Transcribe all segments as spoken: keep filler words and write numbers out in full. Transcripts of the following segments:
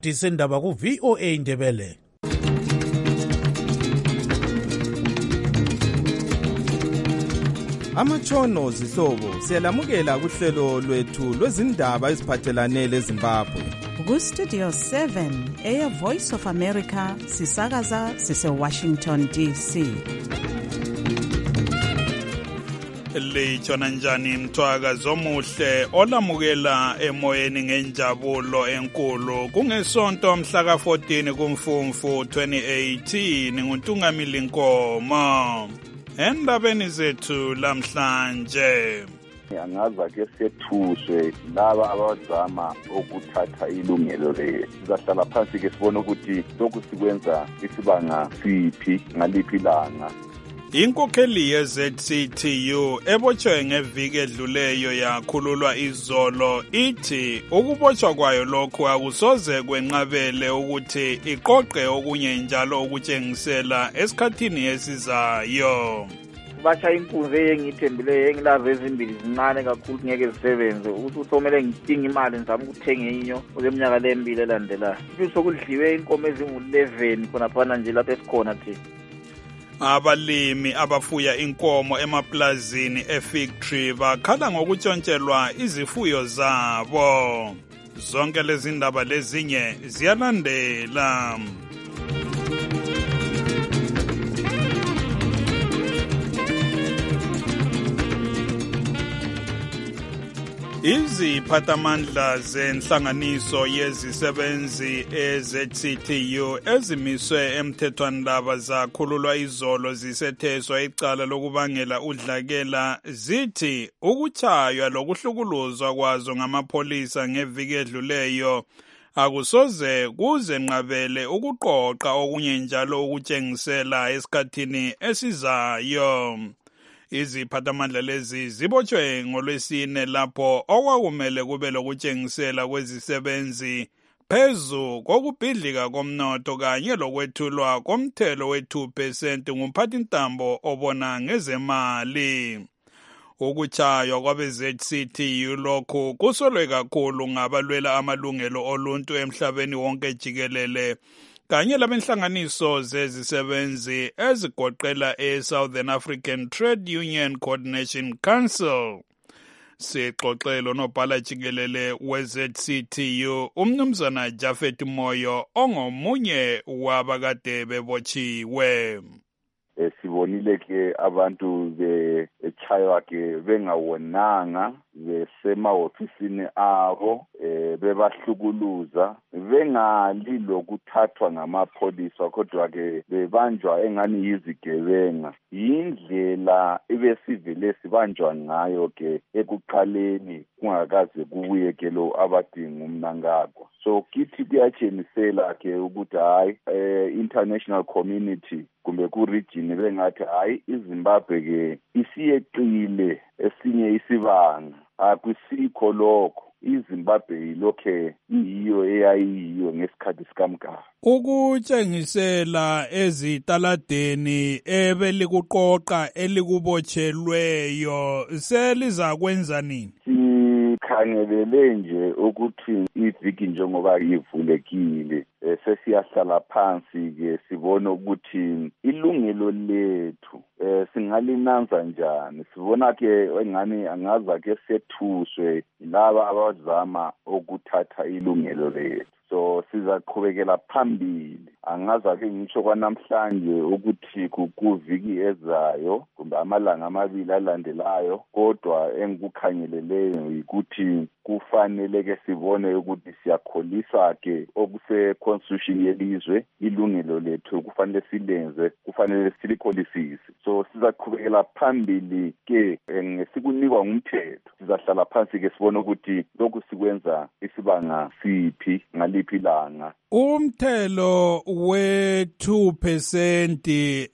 Disindaba ku V O A Ndebele. Amatshono zihlobo siyalamukela kuhlelo lwethu lwezindaba eziphathelane leZimbabwe. Ku Studio seven Air Voice of America sisakaza sise Washington D C. Lechona njani mthwaka zomuhle olamukela emoyeni ngenjabulo enkulu kungesonto mhla ka fourteen kuMfumfu twenty eighteen nguNtungamili Nkomo. Endabeni zethu lamhlanje angaza ke sethuswe laba abazama ukuthatha ilungelo lethu. Sizahlala phansi ke sibone ukuthi lokhu sikwenza isibanga siphi ngaliphi ilanga. Inkokheli ye-Z C T U ebotshwe ngeviki edluleyo yakhululwa izolo ithi ukubotshwa kwayo lokhu akusoze kwenqabele ukuthi iqoqe okunye njalo ukutshengisela esikhathini esizayo. Basha inkunzi engithembileyo engilazo ezimbili zincane kakhulu ngeke zisebenze ukuthi uthomele ngidinga imali ngizama ukuthenga inyo kweminyaka lembili elandelayo. Futhi kudliwe inkomo ezingu eleven khona phana nje lapha esikhona thina. Abalimi abafuya inkomo emaplazini eFig Tree bakhala ngokuntshontshelwa izifuyo zabo. Zonke lezi ndaba lezinye ziyalandela. Iziphathamandla zenhlanganiso yezisebenzi e-Z C T U ezimiswe emthethwandaba zakhululwa izolo zisetheswa icala lokubangela udlakela zithi ukuchaywa lokuhlukuluzwa kwazo ngamapholisa ngeviki edluleyo akusoze kuze nqabele ukuqoqa okunye njalo ukutshengisela esikhathini esizayo. Iziphathamandla lezi zibotshwe ngolwesine lapho okwakumele kube lokutshengisela kwezisebenzi phezu kokubhidlika komnotho kanye lokwethulwa komthelo we two percent ngumphathintambo obona ngezemali. Ukuchaywa kwabe-Z C T U lokhu kusolwe kakhulu ngabalwela amalungelo oluntu emhlabeni wonke jikelele kanye labenhlanganiso zezisebenzi ezigoqela e-Southern African Trade Union Coordination Council. Sixoxelo nobhala jikelele we-Z C T U umnumzana Jafet Moyo ongomunye wabakade bebotshiwe. Sibonile ke abantu bechaywa ke bengawonanga besemahofisini abo bebahlukuluza bengali lokuthathwa ngamapholisa kodwa ke bebanjwa engani yizigebenga. Indlela ebesivele sibanjwa ngayo ke ekuqaleni kungakaze kubuye ke lo abadinga umnankagwa. So kithi kuyatshenisela ke ukuthi hayi international community kumbe ku region bengathi hayi iZimbabwe ke isiyeqile esinye isibanga akusikho lokho. iZimbabwe ilokhe iyiyo eyayiyo ngesikhathi sikamgaba. Ukutshengisela ezitaladeni ebelikuqoqa elikubotshelweyo seliza kwenza nini? Sikhangelele nje ukuthi iviki njengoba ivulekile sesiyahlala phansi ke sibone ukuthi ilungelo lethu singalinanza njani. Sibona ke engani angaza ke sethuswe laba abazama ukuthatha ilungelo lethu. So sizaqhubekela phambili. Angaza ke ngisho kwanamhlanje ukuthi kuviki ezayo kumbe amalanga amabili alandelayo kodwa engikukhangeleleyo ukuthi kufanele ke sibone ukuthi siyakholisa ke okuse constitution yelizwe ilungelo lethu kufanele silenze kufanele silikholisise. So sizaqhubekela phambili ke ngesikunikwa ngumthetho. Sizahlala phansi ke sibone ukuthi lokhu sikwenza isibanga siphi ngaliphi ilanga. Umthelo we two percent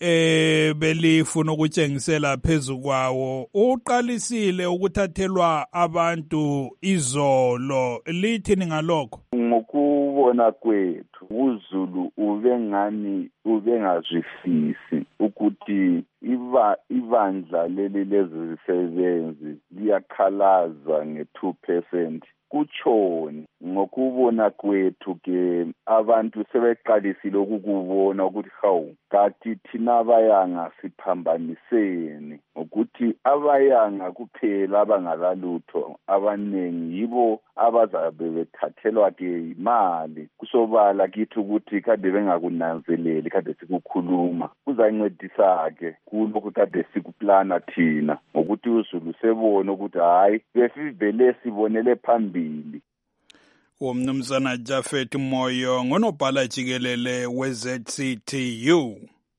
eh belifuna ukutshengisela phezulu kwawo uqalisile ukuthathelwa abantu izolo. Lithini ngalokho? Ngokubona kwethu uZulu ubengani ubengazwisisi ukuthi iba ibandla leli lezisebenzi liyakhalaza nge two percent kutshoni. Ngokubona kwethu ke abantu sebeqalisile ukukubona ukuthi hawu kanti thina abayanga siphambaniseni ukuthi abayanga kuphela abangalalutho abanengi yibo abazabe bethathelwa ke imali kusobala kithi ukuthi kade bengakunanzeleli kade sikukhuluma kuzancedisa ke kuloko kade sikuplana thina ngokuthi uZulu sebona ukuthi hayi besivele sibonele phambili. Umnumzana Jafet Moyo ngonobhala jikelele we-Z C T U.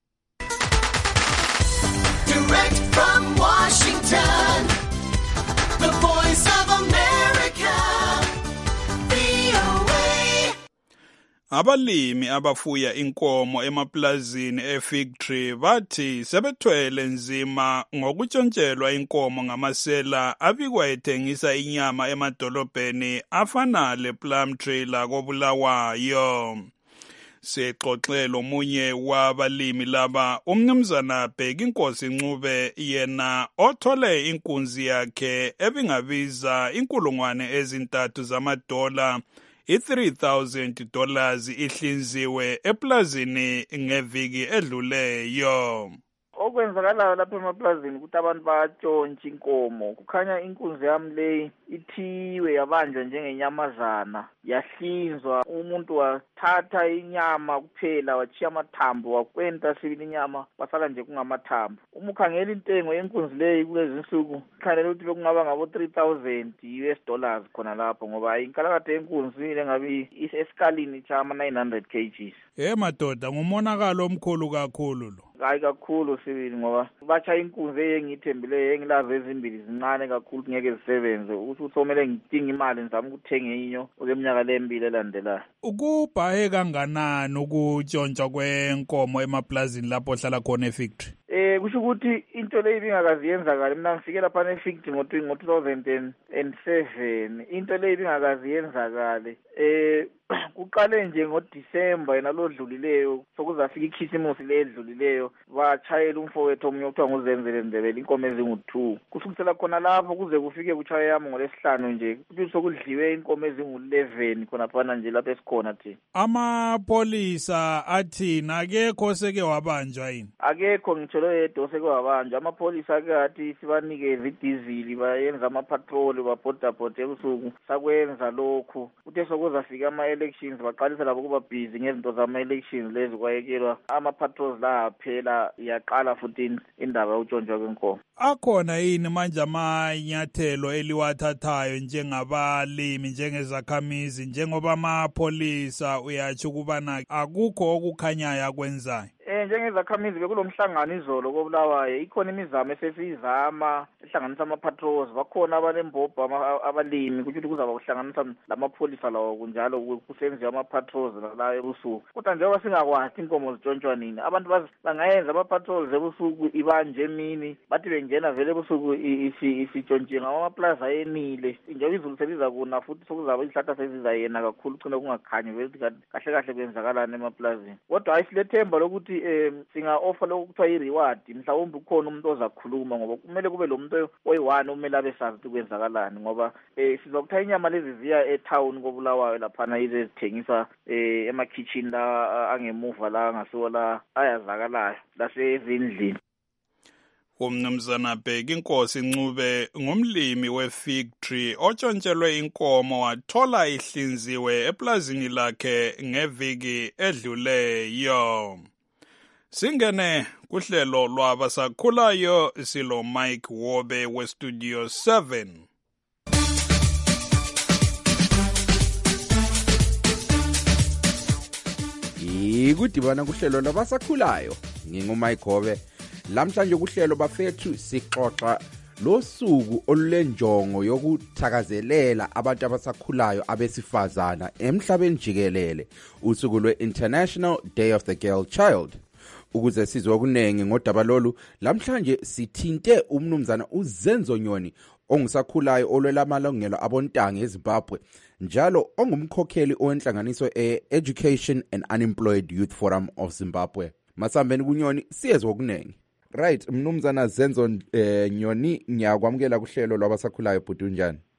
Direct from Washington, the voice of America, V O A. Abalimi abafuya inkomo emaplazini eFig Tree bathi sebethwele nzima ngokuntshontshelwa inkomo ngamasela abikwa ethengisa inyama emadolobheni afana lePlum Tree la koBulawayo. Sexoxelo munye wabalimi laba umnumzana Bheki Inkosi Ncube yena othole inkunzi yakhe ebingabiza inkulungwane ezintathu zamadola i-three thousand dollars ihlinziwe eplazini ngeviki edluleyo. Okwenzakalayo lapha emaplazini ukuthi abantu bayatshontsha inkomo. Kukhanya inkunzi yami leyi ithiwe yabanjwa njengenyamazana yahlinzwa, umuntu wathatha inyama kuphela wachiya amathambo wakwenta sibili inyama wasala nje kungamathambo. Uma ukhangela intengo yenkunzi leyi kulezi insuku khanele ukuthi bekungaba ngabo three thousand U S dollars khona lapho ngoba inkalakade yenkunzi lengabi iseskalini chama nine hundred kilograms. Eh madoda ngumonakalo omkhulu kakhulu lo. Hayi kakhulu sibili ngoba batsha inkunzi engithembileyo engilazo ezimbili zincane kakhulu ngeke zisebenze ukuthi uthomele ngidinga imali nizama ukuthenga inyo okweminyaka lembili elandelayo. Ukubhahe kanganani ukuntshontsha kwenkomo emaplazini lapho hlala khona eFactory? Eh kusho ukuthi into leyi bingakazi yenzakala. Mina ngifike lapha eFactory ngo two thousand seven. Into leyi bingakazi yenzakale. Eh kuqale nje ngoDisemba yena lodlulileyo sokuzafika ikhisimusi ledlulileyo bachayela umfowethu omunye okuthiwa nguZenzele Ndebele inkomo ezingu-two. Kusukisela khona lapho kuze kufike kuchaye yami ngolesihlanu nje kuthi sokudliwe inkomo ezingu-eleven khona phana nje lapho esikhona thina. Amapolisa athina akekho seke wabanjwa yini? Akekho ngitsho lo yedwa oseke wabanjwa. Amapolisa ake athi sibanikeze idizili bayenza ama-patrol babhodabhode ebusuku sakwenza lokhu. Uthe sokuzafika ama elections baqalisa labo kuba busy ngezinto zama elections lezi kwayekelwa ama-patrols la phela yaqala futhi indaba yokuntshontsha kwenkomo. Akhona yini manje amanyathelo eliwathathayo njengabalimi njengezakhamizi njengoba amapolisa uyatsho ukubana akukho okukhanyayo akwenzayo? Eh njengezakhamizi bekulomhlangano izolo koBulawayo ikhona imizamo esesiyizama ehlanganisa ama-patrols bakhona abanembobho abalimi ukuthi kuzaba kuhlanganisa lamapholisa lawo kunjalo kusenziwa ama-patrols la ebusuku. Kodwa njengoba singakwazi inkomo zitshontshwa nini abantu bangayenza ama-patrols ebusuku ibanje emini bathi bengena vele ebusuku isitshontshe ngamaplaza yenile njengoba izulu seliza kuna futhi sokuzaba izihlahla sezizayena kakhulu ugcine kungakhanyi vele kahle kahle kwenzakalana emaplazini. Kodwa hayi silethemba lokuthi eh singa-offer lokhu kuthiwa i-reward mhlawumbe ukhona umuntu ozakhuluma ngoba kumele kube lo muntu oyi-one omele abe sazi ukuthi kwenzakalani ngoba eh sizokuthatha inyama lezi ziya etown koBulawayo laphana ize zithengiswa eh ema-kitchen la angemuva la ngasiwo la ayazakalayo lasezindlini. Umnumzana Bheki Inkosi Ncube ngumlimi we-Fig Tree otshontshelwe inkomo wathola ihlinziwe eplazini lakhe ngeviki edluleyo. Singene kuhlelo lwabasakhulayo silo Mike Wobe we-Studio seven. Ikudibana kuhlelo lwabasakhulayo ngingumike Wobe. Lamhlanje kuhlelo bafethu sixoxa losuku olulenjongo yokuthakazelela abantu abasakhulayo abesifazana emhlabeni jikelele, usuku lwe-International Day of the Girl Child. Ukuze sizwe okunengi ngodaba lolu, lamhlanje sithinte umnumzana uZenzo Nyoni ongusakhulayo olwela amalungelo abontanga eZimbabwe, njalo ongumkhokheli owenhlanganiso e-Education and Unemployed Youth Forum of Zimbabwe. Masambeni kuNyoni siyezwe okunengi. Right, mnumzana Zenzo eh, Nyoni, ngiyakwamukela kuhlelo lwabasakhulayo bhuti unjani?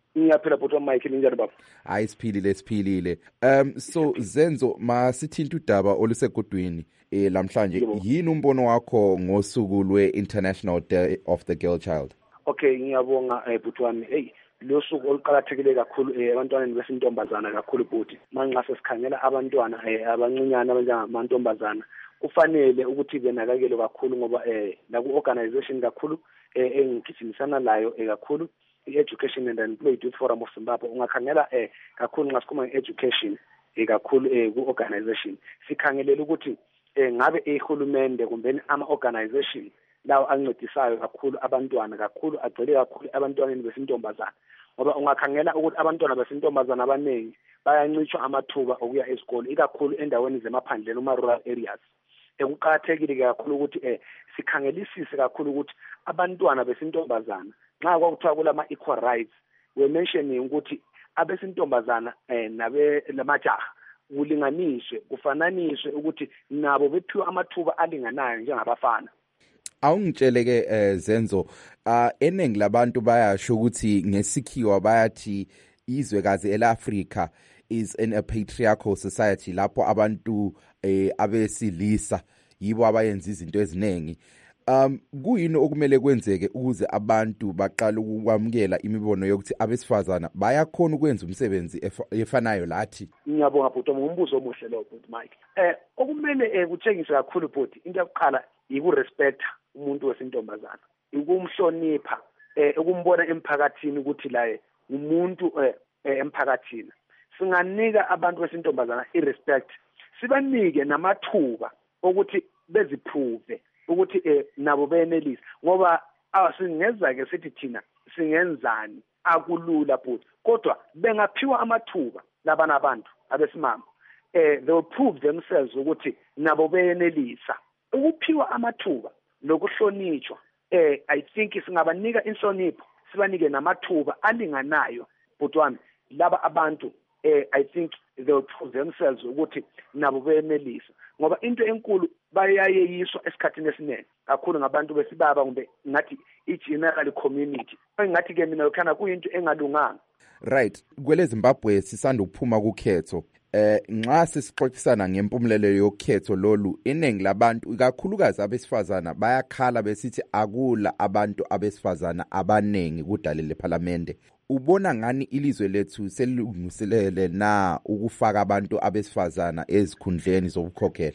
Ngiyaphila bhuti wamike ninjani baba? Hayi siphilile siphilile. Um so Zenzo masithinta udaba olusegudwini eh lamhlanje yini umbono wakho ngosuku lwe-International Day of the Girl Child? Okay, ngiyabonga eh bhuti wami. Hey, lo suku oluqhakathekile kakhulu eh abantwaneni besintombazana kakhulu bhuti. Manxa sesikhangela abantwana eh abancinyane abanjengamantombazana kufanele ukuthi benakekele kakhulu ngoba eh la ku organization kakhulu eh engigijingisana layo eh kakhulu i-Education and Employed Youth Forum of Zimbabwe ungakhangela eh kakhulu nxa sikhuluma nge-education eh kakhulu eh ku-organization sikhangelela ukuthi eh ngabe ehulumende kumbe ama-organization lawo ancedisayo kakhulu abantwana kakhulu agcwele kakhulu abantwaneni besintombazana ngoba ungakhangela ukuthi abantwana besintombazana abaningi bayancishwa amathuba okuya esikole ikakhulu endaweni zemaphandleni uma-rural areas. Ekuqakathekile kakhulu ukuthi eh sikhangelisise kakhulu ukuthi abantwana besintombazana nxa kwakuthiwa kulama equal rights we mentioning ukuthi abesintombazana eh nabe lamajaha kulinganiswe kufananiswe ukuthi nabo bephiwe amathuba alinganayo njengabafana. Awungitsheleke eh, Zenzo uh, eningi labantu bayasho ukuthi ngesikhiwa bayathi izwekazi elAfrika is in a patriarchal society lapho abantu eh, abesilisa yibo abayenza izinto eziningi. Um kuyini okumele kwenzeke ukuze abantu baqala ukwamukela imibono yokuthi abesifazana bayakhona ukwenza umsebenzi efanayo lathi? Ngiyabonga bhuti ngumbuzo omuhle lo bhuti Mike. Eh okumele eh, kutshengise kakhulu bhuti into yokuqala yikurespect umuntu wesintombazana. Ukumhlonipha eh ukumbona emphakathini ukuthi la umuntu eh, emphakathini. Singanika abantu besintombazana irespect. Sibanike namathuba ukuthi beziphuve ukuthi eh nabo benelisa ngoba asingeza ke sithi thina singenzani akulula bhuti kodwa bengaphiwa amathuba labana abantu abesimama eh they will prove themselves ukuthi nabo benelisa ukuphiwa amathuba lokuhlonitshwa eh I think singabanika inhlonipho sibanike namathuba alinganayo bhuti wami laba abantu eh I think they will prove themselves ukuthi nabo benelisa ngoba into enkulu bayayeyiswa esikhathini esiningi kakhulu ngabantu besibaba kumbe ngathi i-general community engathi ke mina ukhana kuyinto engalunganga. Right, kwele Zimbabwe sisanda ukuphuma kukhetho eh nxa sisixoxisana ngempumulelo yokhetho lolu iningi labantu ikakhulukazi abesifazana bayakhala besithi akula abantu abesifazana abanengi kudale leParliament. Ubona ngani ilizwe lethu selungiselele na ukufaka abantu abesifazana ezikhundleni zobukhokhela?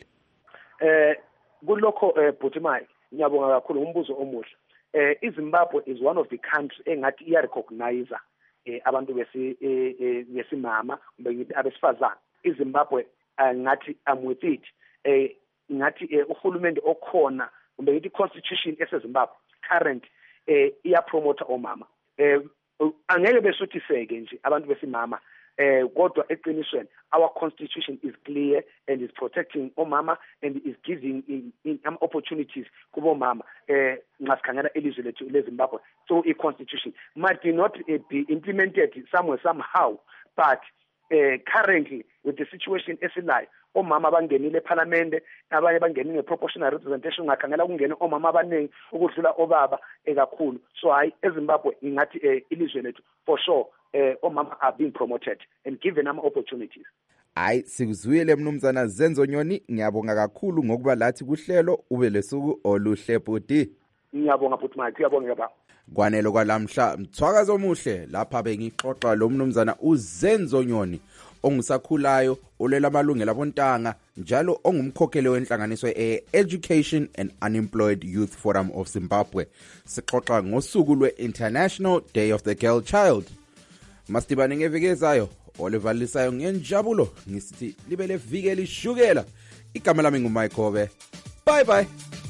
Eh kulokho eh bhuti Mike ngiyabonga kakhulu umbuzo omuhle. Eh iZimbabwe is one of the countries engathi iya recognize eh abantu besi besimama kumbe ngithi abesifazana. iZimbabwe ngathi I'm with it. Eh ngathi uhulumende okhona kumbe ngithi constitution eseZimbabwe current eh iya promote omama. Eh angeke besuthiseke nje abantu besimama eh kodwa eqinisweni our constitution is clear and is protecting omama and is giving in, in um, opportunities kubo mama eh ngasikhangela elizwe lethu leZimbabwe so a constitution might not uh, be implemented somewhere somehow but uh, currently with the situation esilayo omama bangenile eParliament abanye bangenile proportional representation ngakhangela kungene omama abaningi ukudlula obaba ekakhulu so hayi eZimbabwe ingathi eh, ilizwe lethu for sure eh, omama are being promoted and given ama opportunities. Hayi sikuzuyele mnumzana Zenzo Nyoni ngiyabonga kakhulu ngokuba lathi kuhlelo ube lesuku oluhle bhuti. Ngiyabonga bhuti Mike ngiyabonga baba. Kwanelo kwalamhla mthwakazo omuhle lapha bengixoxa lo mnumzana uZenzo Nyoni ongusakhulayo olela amalungelo abontanga njalo ongumkhokheli wenhlanganiso e-Education and Unemployed Youth Forum of Zimbabwe. Sixoxa ngosuku lwe-International Day of the Girl Child. Masibane ngeviki ezayo olevalisayo ngenjabulo ngisithi libe leviki elishukela. Igama lami nguMike Hobe. Bye bye.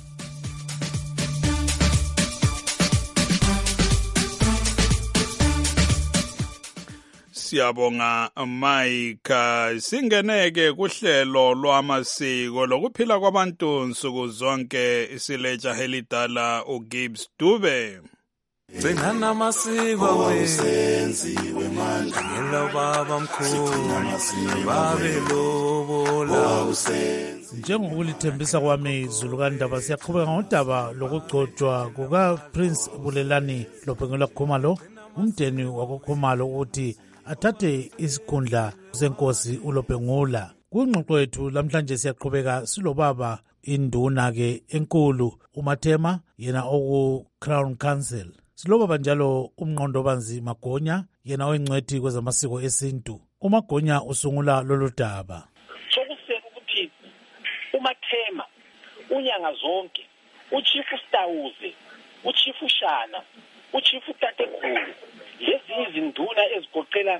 Siyabonga Mike. Singeneke kuhlelo lwamasiko lokuphila kwabantu nsuku zonke isileja helidala uGibbs Dube. Singana amasiko wesenziwe manje ngelo baba mkhulu babelobola njengokulithembisa kwami izulu kaNdaba siyaqhubeka ngodaba lokugcotshwa kuka Prince Bulelani lobhengela kukhoma lo umndeni wakoKhumalo ukuthi athathe isikhundla senkosi uLobhengula. Kungxoxo yethu lamhlanje siyaqhubeka silobaba induna-ke enkulu uMathema, yena oku Crown Council. Silobaba njalo uMnqondobanzi Magonya, yena oyingcwethi kwezamasiko esintu. uMagonya usungula lolu daba. Sokuseka ukuthi uMathema unyanga zonke, uChief Stawuze, uChief Shana, uChief Tatekhulu, lezi izinduna ezigoqela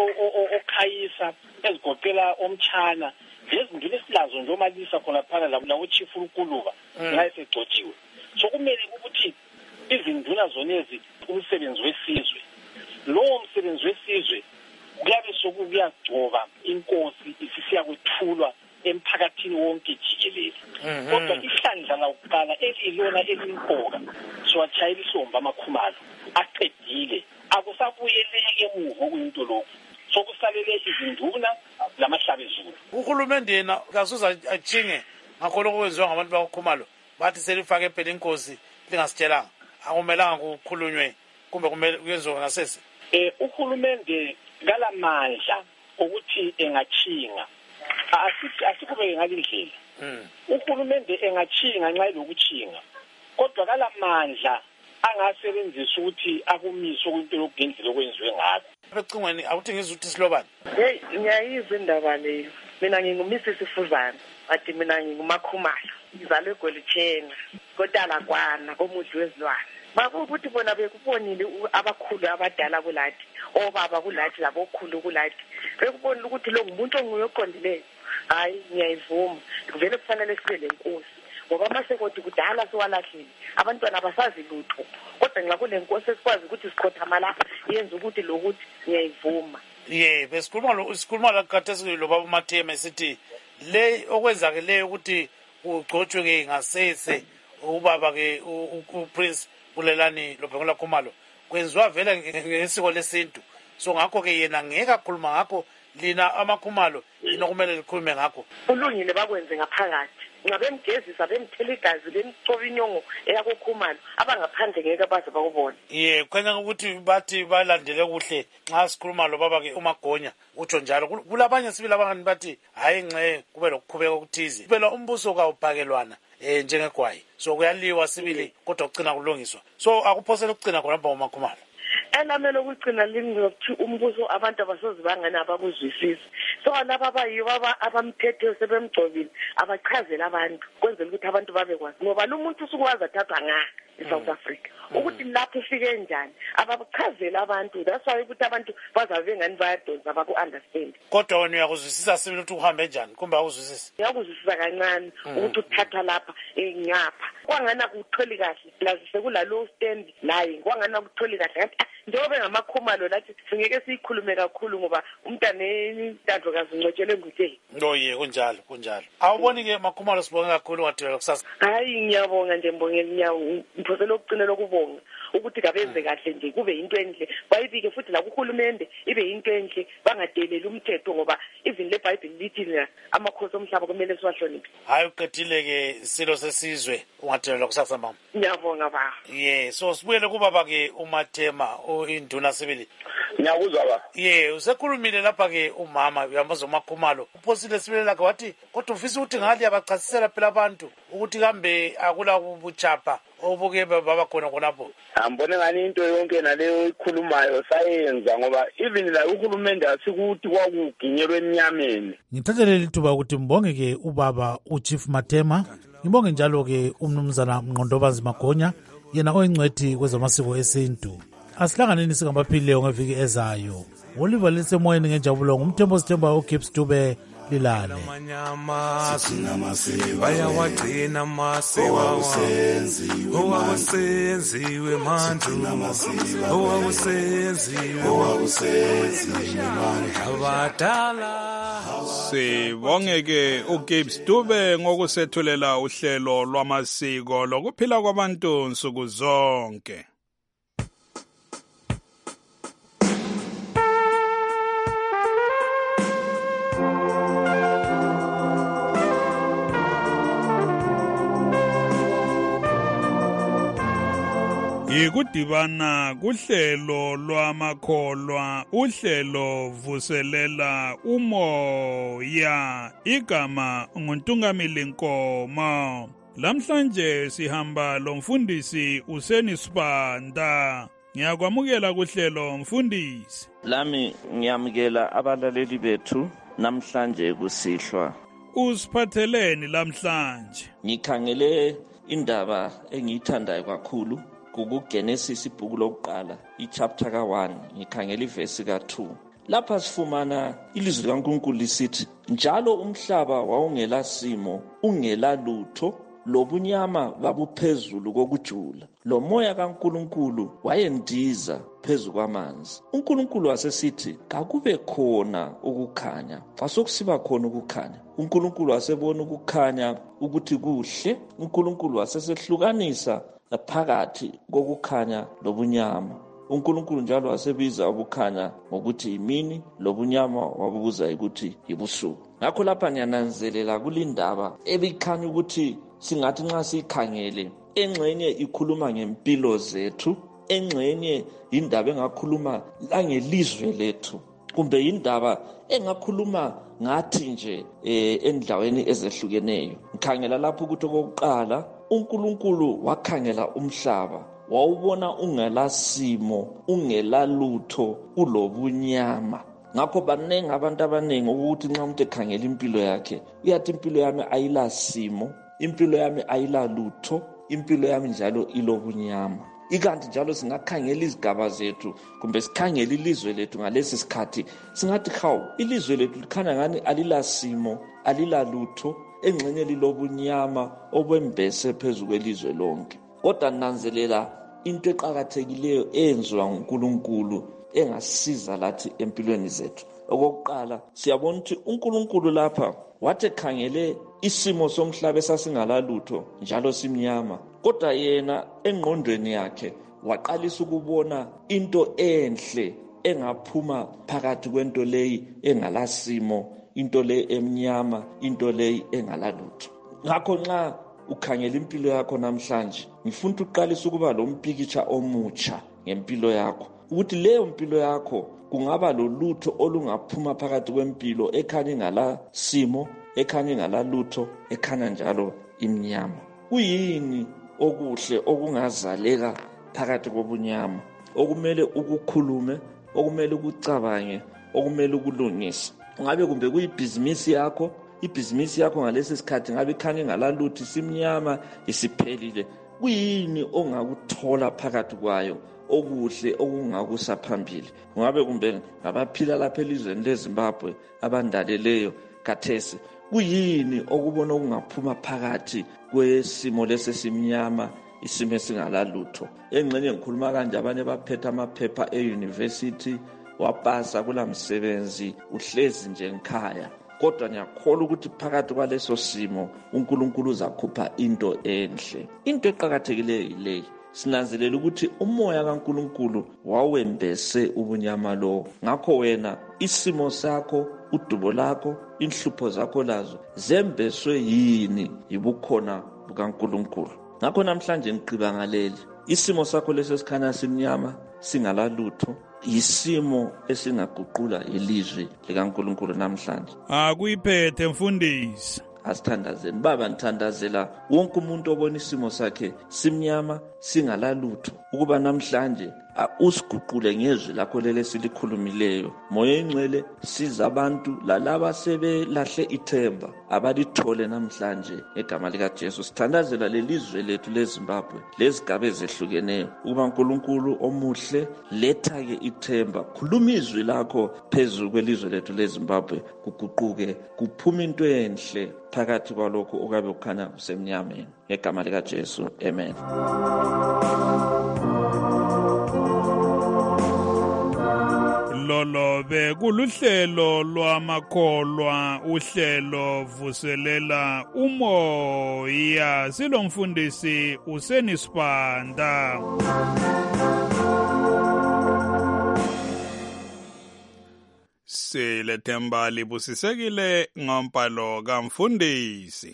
oKhayisa, ezigoqela oMchana, lezi nduna esilazo nje omalisa khona phana la uChief uNkuluba la esegcotshiwe. So kumele ukuthi izinduna zonezi umsebenzi wesizwe, lowo msebenzi wesizwe kuyabe sokuyagcoba inkosi isisiya kwethulwa emphakathini wonke jikelele. Kodwa ihlandla lokuqala elilona elimpoka siwachayela ihlomba amakhumalo aqedile, akusabuyeleke emuva kuyinto lokho, sokusalele izinduna lamahlabezulu. Uhulumende yena kasuza achinge ngakho lokho kwenziwa ngabantu bakoKhumalo, bathi selifake phela inkosi lingasitshelanga, akumelanga kukhulunywe kumbe kumele kuyenziwe ngasese. Eh uhulumende ngalamandla ukuthi engachinga asithi asikubeke ngalindlela. Uhulumende engachinga nxa lokuchinga, kodwa kalamandla angasebenzisa ukuthi akumise kwinto yokugendlela okwenziwe ngakho. Becingweni awuthi ngizuthi Silobani. Hey, ngiyayizwa indaba leyo. Mina ngingumisi Sifuzana, ati mina ngingumakhumalo. Ngizalwe eGolitshena, kodala kwana komuzi wezilwane. Bakuthi bona bekubonile abakhulu abadala kulathi, obaba kulathi labokhulu kulathi. Bekubonile ukuthi lo ngumuntu onguyoqondileyo. Hayi ngiyayivuma. Kuvele kufanele sibe lenkosi. Ngoba masekoti kudala siwalahlile. Abantwana abasazi lutho. Kodwa nxa kulenkosi esikwazi ukuthi siqothama lapha yenza ukuthi lokuthi ngiyayivuma. Yeah, besikhuluma lo sikhuluma la khathesi lo baba uMathema sithi le okwenzake le ukuthi ugcotshwe ke ngasese ubaba ke uPrince Bulelani Lobhengula Khumalo kwenziwa vela ngesiko lesintu. So ngakho ke yena ngeke akhuluma ngakho, lina amakhumalo inokumele likhulume ngakho. Kulungile bakwenze ngaphakathi. Ngabemgezisa bemthela igazi bemcoba inyongo eyakoKhumalo abangaphandle ngeke baze bakubona. Yeah, kwena ukuthi bathi balandele kuhle nxa sikhuluma lo baba ke uMagonya utsho njalo. Kulabanye sibili abangani bathi hayi ngxe kube lokukhubeka okuthize. Phela umbuso kawuphakelwana eh njengegwayi. So kuyaliwa sibili kodwa ugcina kulungiswa. So akuphosela ukugcina khona lapha uMakhumalo. Elamelo ukugcina lingokuthi umbuso abantu abasozi bangena abakuzwisisa. So laba bayibo abamphethe sebemgcobile abachazela abantu kwenzela ukuthi abantu babekwazi ngoba lo muntu usukwazi athathwa nga eSouth Africa ukuthi lapho ufike njani abachazela abantu. That's why ukuthi abantu bazabe ngani bayadonsa baku understand. Kodwa wena uyakuzwisisa sibili ukuthi uhambe njani kumbe awuzwisisi? Ngiyakuzwisisa kancane ukuthi uthatha lapha enyapha kwangana kutholi kahle lazise kulalo stand laye kwangana kutholi kahle njengoba ngamakhumalo lathi singeke siyikhulume kakhulu ngoba umntaneni intando kazincotshele nguthe. No ye kunjalo kunjalo. Awuboni ke makhumalo sibonge kakhulu ngadela kusasa. Hayi ngiyabonga nje mbongela nyawo mphosela ukugcina lokubonga ukuthi kabenze kahle nje kube into enhle bayibike futhi la kuhulumende ibe into enhle bangadeleli umthetho ngoba even le Bible lithi amakhosi omhlaba kumele siwahloniphe. Hayi uqedile ke silo sesizwe ungadelela kusasa mama. Ngiyabonga ba. Yeah, so sibuyele kubaba ke uMathema induna sibili. Ngiyakuzwa ba. Yeah, usekhulumile lapha ke umama uyambaza uMakhumalo. Uphosile sibili lakhe wathi kodwa ufisa ukuthi ngali abachasisela phela abantu ukuthi kambe akula kubuchapha obuke baba khona khonapho. Ambone ngani into yonke naleyo ikhulumayo sayenza ngoba even la uhulumende asikuthi kwakuginyelwe eminyameni. Ngithathelele ithuba ukuthi mbonge ke ubaba uChief Mathema, ngibonge njalo ke umnumzana Mnqondobanzi Magonya yena oyingcwethi kwezamasiko esintu. Asihlanganeni singabaphilileyo ngeviki ezayo. Oliver lisemoyeni ngenjabulo ngumthembo sithemba uGibbs Dube lilale. Bayawagcina amasiko owawusenziwe manje owawusenziwe abadala. Sibonge ke uGibbs Dube ngokusethulela uhlelo lwamasiko lokuphila kwabantu nsuku zonke. Ikudibana kuhlelo lwamakholwa uhlelo vuselela umoya igama nguNtungamili Nkomo. Lamhlanje sihamba lomfundisi Useni Sibanda. Ngiyakwamukela kuhlelo mfundisi. Lami ngiyamukela abalaleli bethu namhlanje kusihlwa. Usiphatheleni lamhlanje? Ngikhangele indaba engiyithandayo kakhulu kuGenesis ibhuku lokuqala ichapter ka one ngikhangela ivesi ka two. Lapha sifumana ilizwi likaNkulunkulu lisithi njalo umhlaba wawungela simo ungela lutho lobunyama babuphezulu kokujula lo moya kaNkulunkulu wayendiza phezu kwamanzi. uNkulunkulu wasesithi kakube khona ukukhanya. Kwasokusiba khona ukukhanya. uNkulunkulu wasebona ukukhanya ukuthi kuhle. uNkulunkulu wasesehlukanisa phakathi kokukhanya lobunyama. uNkulunkulu njalo wasebiza ubukhanya ngokuthi imini lobunyama wabubuza ukuthi ibusuku. Ngakho lapha ngiyananzelela kulindaba ebikhanya ukuthi singathi nxa sikhangele engxenye ikhuluma ngempilo zethu, engxenye indaba engakhuluma langelizwe lethu, kumbe indaba engakhuluma ngathi nje eh, endaweni ezehlukeneyo. Ngikhangela lapho ukuthi okokuqala uNkulunkulu wakhangela umhlaba wawubona ungela simo ungela lutho ulobunyama. Ngakho banengi abantu abanengi ukuthi nxa umuntu ekhangela impilo yakhe uyathi impilo yami ayila simo, impilo yami ayila lutho, impilo yami njalo ilobunyama. Ikanti njalo singakhangela izigaba zethu kumbe sikhangela ilizwe lethu ngalesi sikhathi singathi hawu ilizwe lethu likhanya ngani alila simo alila lutho, engxenye lilobunyama obwembese phezu kwelizwe lonke. Kodwa nanzelela into eqhakathekileyo eyenziwa nguNkulunkulu engasiza lathi empilweni zethu. Okokuqala siyabona ukuthi uNkulunkulu lapha wathi ekhangele isimo somhlaba esasingala lutho njalo simnyama, kodwa yena engqondweni yakhe waqalisa ukubona into enhle engaphuma phakathi kwento leyi engalasimo, into leyi emnyama, into leyi engalalutho. Ngakho nxa ukhangela impilo yakho namhlanje ngifuna uqalisa ukuba lo mpikitsha omutsha ngempilo yakho, ukuthi leyo mpilo yakho kungaba lolutho olungaphuma phakathi kwempilo ekhanya ngala simo, ekhanya ngala lutho, ekhanya njalo imnyama. Kuyini okuhle okungazaleka phakathi kobunyama okumele ukukhulume, okumele ukucabange, okumele ukulungisa? Ngabe kumbe kuyibhizinisi yakho, ibhizinisi yakho ngalesi sikhathi ngabe ikhanya ngalalutho simnyama isiphelile. Kuyini ongakuthola phakathi kwayo okuhle okungakusa phambili? Ngabe kumbe ngabaphila lapha elizweni leZimbabwe abandaleleyo kathesi, kuyini okubona okungaphuma phakathi kwesimo lesesimnyama, isimo esingalalutho? Engxenye ngikhuluma kanje abanye baphethe amaphepha e-university, wapasa kula msebenzi, uhlezi nje ngikhaya, kodwa ngiyakholwa ukuthi phakathi kwaleso simo uNkulunkulu uzakhupha into enhle. Into eqhakathekileyo yileyi, sinanzelela ukuthi umoya kaNkulunkulu wawembese ubunyama lo. Ngakho wena isimo sakho, udubo lakho, inhlupho zakho lazo zembeswe yini? Yibukhona bukaNkulunkulu. Ngakho namhlanje ngiqiba ngaleli, isimo sakho lesesikhanya simnyama singalalutho yisimo esingaguqula ilizwi likaNkulunkulu namhlanje. Akuyiphethe mfundisi. Asithandazeni baba, ngithandazela wonke umuntu obona isimo sakhe simnyama singalalutho ukuba namhlanje usiguqule ngezwi lakho lele silikhulumileyo. Moya engcwele siza abantu lalaba sebelahle ithemba abalithole namhlanje egama lika Jesu. Sithandazela lelizwe lethu leZimbabwe lezigaba ezehlukeneyo ukuba uNkulunkulu omuhle letha ke ithemba, khuluma izwi lakho phezulu kwelizwe lethu leZimbabwe, kuguquke kuphuma into enhle phakathi kwalokho okabe kukhanya kusemnyameni egama lika Jesu, amen. Lolo be kuluhlelo lwamakholwa, uhlelo vuselela umoya, silomfundisi Useni Sibanda. Silethemba libusisekile ngompalo kamfundisi.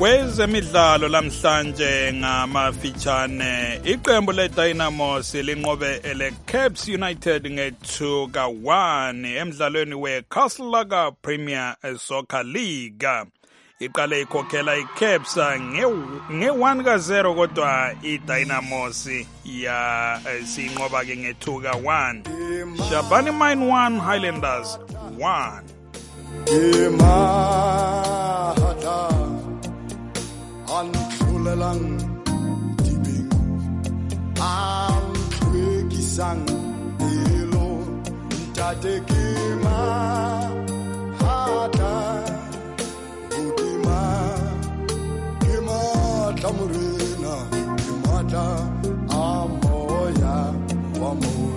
Kwezemidlalo lamhlanje ngamafitshane iqembu leDynamos linqobe eleCaps United nge-two ka one emdlalweni weCastle Lager Premier Soccer League. Iqale ikhokhela iCaps nge-one ka zero kodwa iDynamos ya sinqoba ke nge-two ka one. Shabani Mine one, Highlanders one. Anthulelang dibing anthuekisang elo ntate ke mahata udima ke matla morena ke matla a moya wa modimo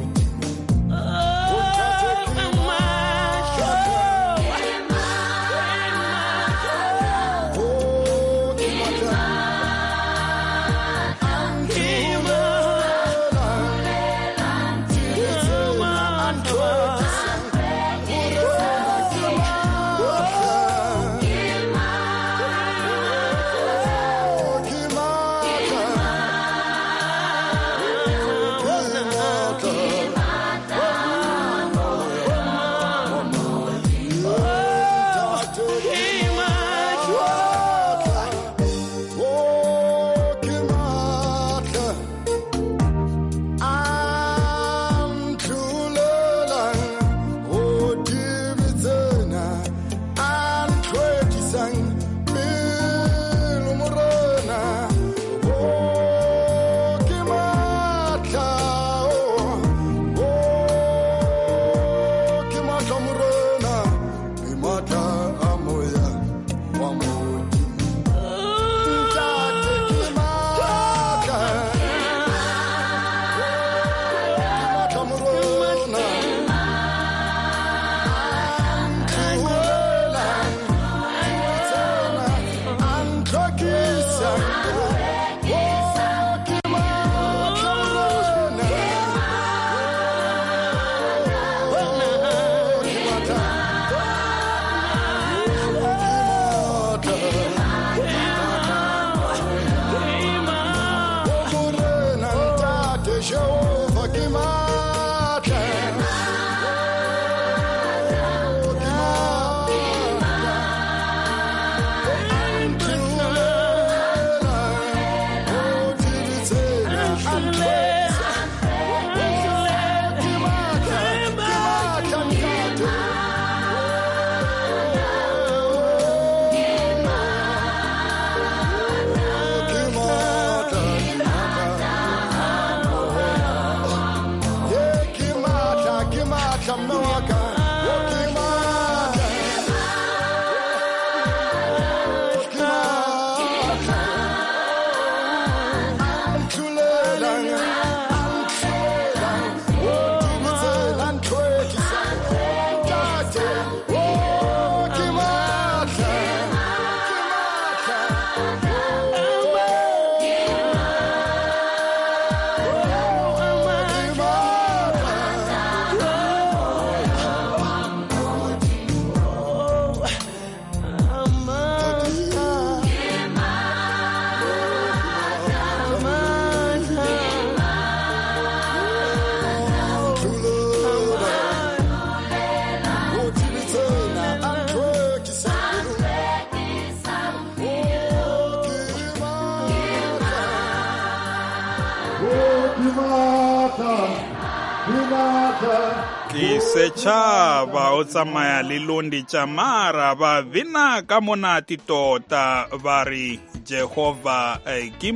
Setšhaba o tsamaya le Londi Chamara ba bina ka monate tota ba re Jehova ke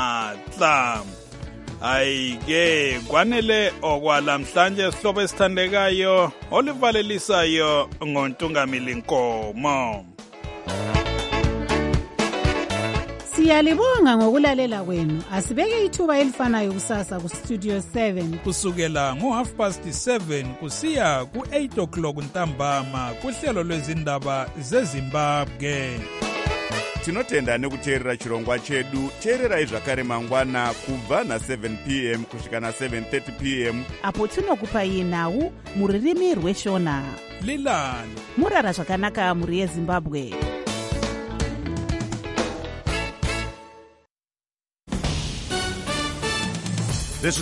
matla. Ayike kwanele okwalamhlanje sihlobo esithandekayo olivalelisayo ngoNtungamili Nkomo. Siyalibonga ngokulalela kwenu. Asibeke ithuba elifanayo kusasa ku Studio seven kusukela ngo half past seven kusiya ku eight o'clock ntambama kuhlelo lwezindaba zeZimbabwe. Tinotenda nekuteerera chirongwa chedu. Teererai zvakare mangwana kubva na seven p m kusvika na seven thirty p m apo tinokupai nhau muririmi rweshona. Lilani murara zvakanaka muri yeZimbabwe.